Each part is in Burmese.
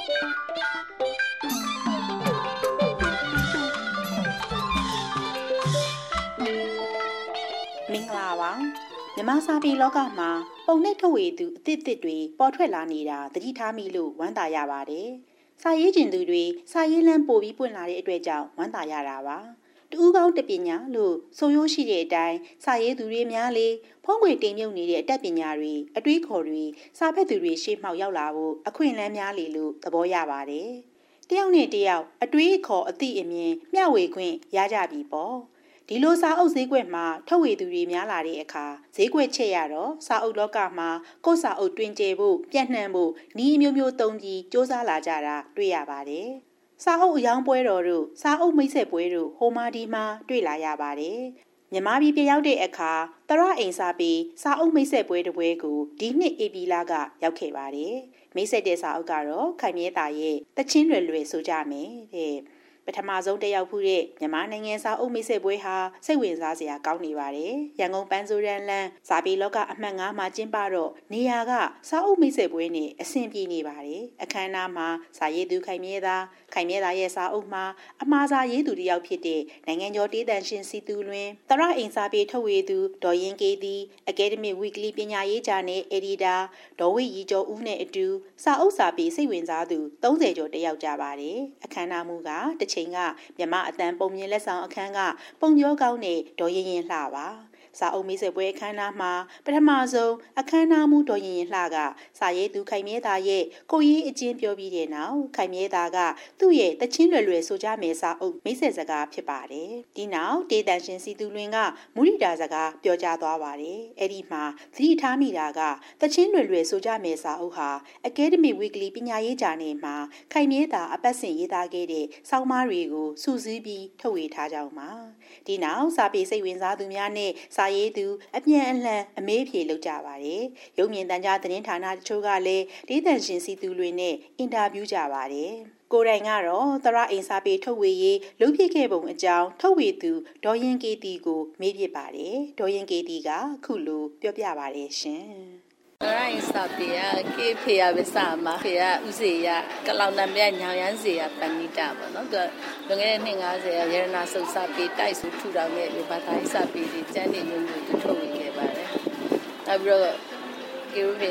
မင်္ဂလာပါမြန်မာစာပေလောကမှာပုံနှိပ်ထုတ်ဝေသူအသစ်တွေပေါ်ထွက်လာနေတာသတိထားမိလို့ဝမ်းသာရပါတယ်။စာရေးကျင်သူတွေစာရေးလမ်းပို့ပြီးပွင့်လာတဲ့အတွက်ကြောင့်ဝမ်းသာရတာပါ။တူးကောင်းတပညာလို့ဆိုရိုးရှိတဲ့အတိုင်းစာရေးသူတွေများလေဖုံးကွယ်တင်မြုပ်နေတဲ့အတတ်ပညာတွေအတွေးခေါ်တွေစာဖတ်သူတွေရှေ့မှောက်ရောက်လာဖို့အခွင့်အလမ်းများလေလို့သဘောရပါတယ်။တယောက်နဲ့တယောက်အတွေးခေါ်အသည့်အမြင်မျှဝေခွင့်ရကြပြီပေါ့။ဒီလိုစာအုပ်ဈေးကွက်မှာထုတ်ဝေသူတွေများလာတဲ့အခါဈေးကွက်ချက်ရတော့စာအုပ်လောကမှာကိုယ့်စာအုပ်တွင်ကျယ်ဖို့ပြန့်နှံ့ဖို့ဤမျိုးမျိုးသုံးပြီးစ조사လာကြတာတွေ့ရပါတယ်။စာအုပ်အယောင်ပွဲတော်တို့စာအုပ်မိတ်ဆက်ပွဲတို့ဟိုမာဒီမှာတွေ့လာရပါတယ်။မြန်မာပြည်ပြရောက်တဲ့အခါတရအိမ်စာပေစာအုပ်မိတ်ဆက်ပွဲတစ်ပွဲကိုဒီနှစ်ဧပြီလကရောက်ခဲ့ပါတယ်။မိတ်ဆက်တဲ့စာအုပ်ကတော့ခိုင်မြဲတာရဲ့တချင်းလွယ်ဆိုကြမယ်တဲ့။ပထမဆုံးတက်ရောက်ဖူးတဲ့မြန်မာနိုင်ငံစာအုပ်မိတ်ဆက်ပွဲဟာစိတ်ဝင်စားစရာကောင်းနေပါတယ်။ရန်ကုန်ပန်းစိုးရန်လန်းစာပေလောကအမှတ်9မှာကျင်းပတော့နေရာကစာအုပ်မိတ်ဆက်ပွဲနဲ့အဆင်ပြေနေပါတယ်။အခမ်းအနားမှာစာရေးသူခိုင်မြဲတာရဲ့စာအုပ်မှာအမှားစာရေးသူတစ်ယောက်ဖြစ်တဲ့နိုင်ငံကျော်တေးသံရှင်စီသူလွင်တရအိမ်စာပေထုတ်ဝေသူဒေါ်ရင်ကေသည် Academic Weekly ပညာရေးဂျာနယ် Editor ဒေါ်ဝိရီကျော်ဦးနဲ့အတူစာအုပ်စာပေစိတ်ဝင်စားသူ30ကျော်တက်ရောက်ကြပါတယ်။အခမ်းအနားမူကတစ်ချိန်ကမြမအတန်ပုံမြင်လက်ဆောင်အခန်းကပုံပြောကောင်းတဲ့ဒေါ်ရင်လှပါစာအုပ်မိတ်ဆက်ပွဲအခမ်းအနားမှာပထမဆုံးအခမ်းအနားမူဒေါ်ရင်လှကစာရေးသူခိုင်မြဲတာရဲ့ကိုရေးအကျဉ်းပြောပြီးတဲ့နောက်ခိုင်မြဲတာကသူ့ရဲ့တချင်းလွယ်ဆိုကြမယ်စာအုပ်မိတ်ဆက်စကားဖြစ်ပါတယ်ဒီနောက်တေးတန်ရှင်စီသူလွင်ကမူရိတာစကားပြောကြားသွားပါတယ်အဲ့ဒီမှာသတိထားမိတာကတချင်းလွယ်ဆိုကြမယ်စာအုပ်ဟာ Academic Weekly ပညာရေးဂျာနယ်မှာခိုင်မြဲတာအပတ်စဉ်ရေးသားခဲ့တဲ့ဆောင်းပါးတွေကိုစုစည်းပြီးထုတ်ဝေထားကြောင်းပါဒီနောက်စာပေစိတ်ဝင်စားသူများနဲ့စာရေးသူအပြန်အလှန်အမေးဖြေလုပ်ကြပါတယ်ရုပ်မြင်သံကြားသတင်းဌာနတချို့ကလည်းဒေသရှင်စီသူတွေနဲ့အင်တာဗျူးကြပါတယ်ကိုယ်တိုင်ကတော့တရအိမ်စာပေထုတ်ဝေရေးလုပ်ဖြစ်ခဲ့ပုံအကြောင်းထုတ်ဝေသူဒေါ်ရင်ကေတီကိုမေးပြပါတယ်ဒေါ်ရင်ကေတီကခုလိုပြောပြပါတယ်ရှင်တရအိမ်စာပေကေဖေရပဲစာမှာဖေရဥစေရကလောင်နမြညောင်ရမ်းစေရပဏိတာပေါ့နော်သူလွန်ခဲ့တဲ့နှစ်50ရရနာစုပ်စာပေတိုက်စုထူထောင်တဲ့လူဘာသာရေးစာပေတွေကျမ်းနေမျိုးမျိုးထုတ်ဝေခဲ့ပါတယ်နောက်ပြီးတော့ကေဖေ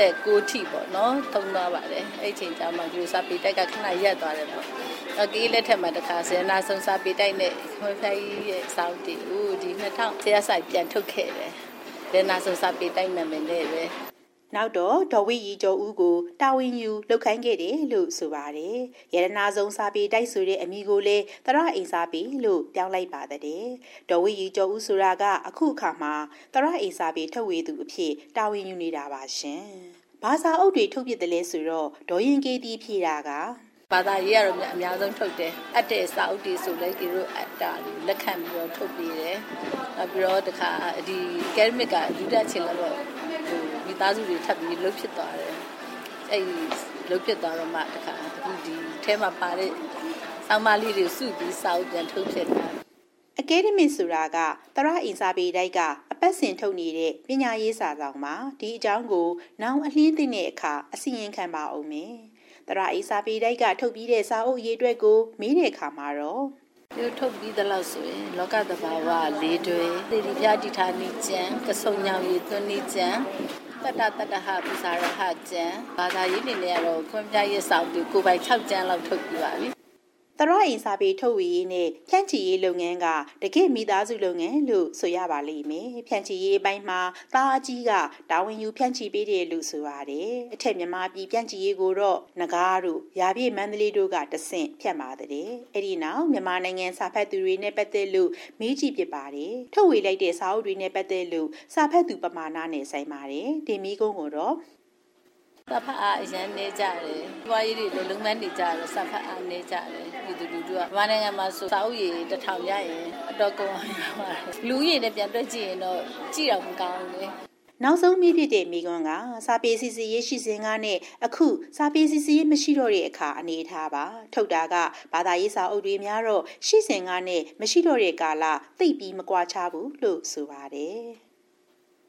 69ထိပေါ့နော်ထုံသွားပါတယ်အဲ့ချိန်ကျမှဒီစာပေတိုက်ကခဏရက်သွားတယ်ပေါ့တော့ကေလက်ထက်မှာတခါရနာစုပ်စာပေတိုက်နဲ့ခွန်ဖိုင်ရဲ့စောင့်တီဦးဒီ2000ဆရာဆိုင်ပြန်ထုတ်ခဲ့တယ်ရနာစုပ်စာပေတိုက်နာမည်နဲ့ပဲနောက်တော့ဒေါ်ဝိရီကျော်ဦးကိုတာဝန်ယူလုပ်ခိုင်းခဲ့တယ်လို့ဆိုပါတယ်။ရတနာဆုံးစာပေတိုက်ဆိုတဲ့အမည်ကိုလည်းတရအိမ်စာပေလို့ပြောင်းလိုက်ပါတဲ့။ဒေါ်ဝိရီကျော်ဦးဆိုတာကအခုအခါမှာတရအိမ်စာပေထုတ်ဝေသူအဖြစ်တာဝန်ယူနေတာပါရှင်။ဘာစာအုပ်တွေထုတ်ပြတယ်လဲဆိုတော့ဒေါ်ရင်ကေတီဖြေတာကဘာသာရေးကတော့အများဆုံးထုတ်တယ်အပ်တဲ့စာအုပ်တွေဆိုလဲဒီလိုအပ်တာလက်ခံပြီးတော့ထုတ်ပြီးတယ်နောက်ပြီးတော့တခါဒီ academic ကလူတက်ချင်လို့မိသားစုတွေထပ်ပြီးလှုပ်ဖြစ်သွားတယ်အဲ့လှုပ်ဖြစ်သွားတော့မှတခါအခုဒီထဲမှာပါတဲ့ဆောင်းပါးလေးတွေစုပြီးစာအုပ်ပြန်ထုတ်ဖြစ်တာ Academic ဆိုတာကတရအိမ်စာပေတိုက်ကအပတ်စဉ်ထုတ်နေတဲ့ပညာရေးစာဆောင်မှာဒီအကြောင်းကိုနောင်အလင်းသိတဲ့အခါအစီရင်ခံပါအောင်မယ်တရအိမ်စာပေတိုက်ကထုတ်ပြီးတဲ့စာအုပ်အရေးအတွက်ကိုမေးတဲ့အခါမှာတော့ဒီထုတ်ပြီးသလောက်ဆိုရင်လောကသဘာဝလေးတွေသေဒီပြာတိဌာနိကျံကဆုံညောင်ရည်သွန်နိကျံတတဟပူဇာရဟကျံဘာသာရေးနေနဲ့ကတော့ခွင့်ပြရေးဆောင်ပြီးကိုပိုင်6ကျန်းလောက်ထုတ်ပြီးပါပြီတရအိမ်စာပေထုတ်ဝေရေးနဲ့ဖြန့်ချီရေးလုပ်ငန်းကတကယ့်မိသားစုလုပ်ငန်းလို့ဆိုရပါလိမ့်မယ်ဖြန့်ချီရေးအပိုင်းမှာသားအကြီးကတာဝန်ယူဖြန့်ချီပေးတယ်လို့ဆိုပါတယ်အထက်မြန်မာပြည်ဖြန့်ချီရေးကိုတော့ငကားတို့ရာပြည့်မန္တလေးတို့ကတဆင့်ဖြန့်ပါတဲ့အဲ့ဒီနောက်မြန်မာနိုင်ငံစာဖတ်သူတွေနဲ့ပတ်သက်လို့မေးကြည့်ဖြစ်ပါတယ်ထုတ်ဝေလိုက်တဲ့စာအုပ်တွေနဲ့ပတ်သက်လို့စာဖတ်သူပမာဏနဲ့ဆိုင်ပါတယ်ဒီမိကုန်းကိုတော့စာဖတ်အားအရန်နေကြတယ်။ဘွားကြီးတွေလုံမန်းနေကြတယ်စာဖတ်အားနေကြတယ်။ဒီတူကဘာနိုင်ငံမှာဆိုစာအုပ်ရည်1000ရရင်အတော့ကုန်ပါလူရည်နဲ့ပြန်တွက်ကြည့်ရင်တော့ကြည့်တော့မကောင်းဘူးလေ။နောက်ဆုံးမိဖြစ်တဲ့မိကွန်းကစာပေစီစီရေးရှိစဉ်ကနဲ့အခုစာပေစီစီရေးမရှိတော့တဲ့အခါအနေထားပါထုတ်တာကဘာသာရေးစာအုပ်တွေများတော့ရှိစဉ်ကနဲ့မရှိတော့တဲ့ကာလသိပ်ပြီးမကွာခြားဘူးလို့ဆိုပါတယ်။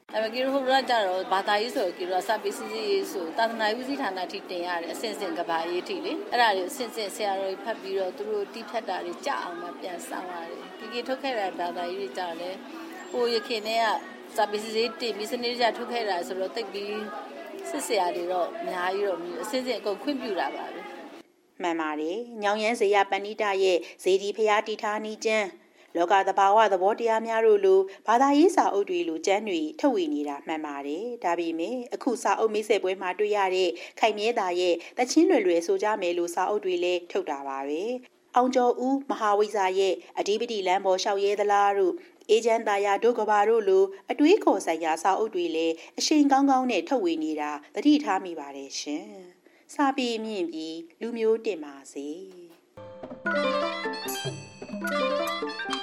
ကီရိုဟိုရကြတော့ဘာသာရေးဆိုကီရိုစာပေစစ်ရေးဆိုသာသနာ့ဦးစီးဌာနထိတင်ရတယ်အဆင့်ဆင့်ကဘာရေးထိလေအဲ့ဒါတွေအဆင့်ဆင့်ဆရာတော်ကြီးဖတ်ပြီးတော့သူတို့တီးဖြတ်တာတွေကြအောင်မှပြန်ဆောင်ရတယ်ကီထုတ်ခဲ့တဲ့ဘာသာရေးတွေကြတယ်ဟိုရခင်နဲ့ကစာပေစစ်ရေးတင်ပြီးစနစ်တကျထုတ်ခဲ့တာဆိုတော့တိတ်ပြီးစစ်ဆရာတွေတော့အများကြီးတော့အဆင့်ဆင့်အကုန်ခွင့်ပြုတာပါပဲမှန်ပါတယ်ညောင်ရမ်းဇေယပဏိတရဲ့ဇေဒီဖျားတီထားနီးကျန်းလောကသဘာဝသဘောတရားများတို့လိုဘာသာရေးစာအုပ်တွေလိုကျမ်းတွေထုတ်ဝေနေတာမှန်ပါတယ်ဒါပေမဲ့အခုစာအုပ်မိတ်ဆက်ပွဲမှာတွေ့ရတဲ့ခိုင်မြဲတာရဲ့တချင်းလွယ်ဆိုကြမယ်လို့စာအုပ်တွေလည်းထုတ်တာပါပဲအောင်ကျော်ဦးမဟာဝိဇ္ဇာရဲ့အဓိပတိလမ်းပေါ်လျှောက်ရဲသလားတို့အေဂျန်တာယာဒုကဘာတို့လိုအတွေးခေါ်ဆိုင်ရာစာအုပ်တွေလည်းအရှိန်ကောင်းကောင်းနဲ့ထုတ်ဝေနေတာသတိထားမိပါတယ်ရှင်စာပေမြင့်ပြီးလူမျိုးတင်ပါစေ